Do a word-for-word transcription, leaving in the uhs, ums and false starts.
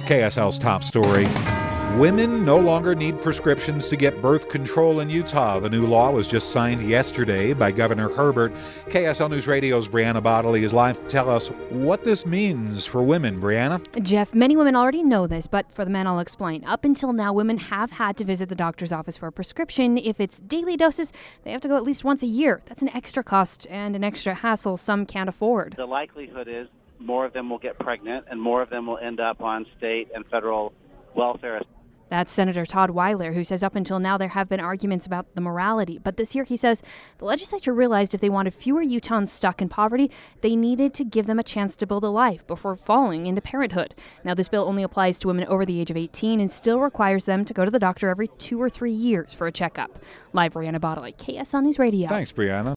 K S L's top story. Women no longer need prescriptions to get birth control in Utah. The new law was just signed yesterday by Governor Herbert. K S L News Radio's Brianna Bodley is live to tell us what this means for women. Brianna? Jeff, many women already know this, but for the men, I'll explain. Up until now, women have had to visit the doctor's office for a prescription. If it's daily doses, they have to go at least once a year. That's an extra cost and an extra hassle some can't afford. The likelihood is more of them will get pregnant and more of them will end up on state and federal welfare. That's Senator Todd Weiler, who says up until now there have been arguments about the morality. But this year, he says, the legislature realized if they wanted fewer Utahns stuck in poverty, they needed to give them a chance to build a life before falling into parenthood. Now, this bill only applies to women over the age of eighteen and still requires them to go to the doctor every two or three years for a checkup. Live, Brianna Bodley, K S L News Radio. Thanks, Brianna.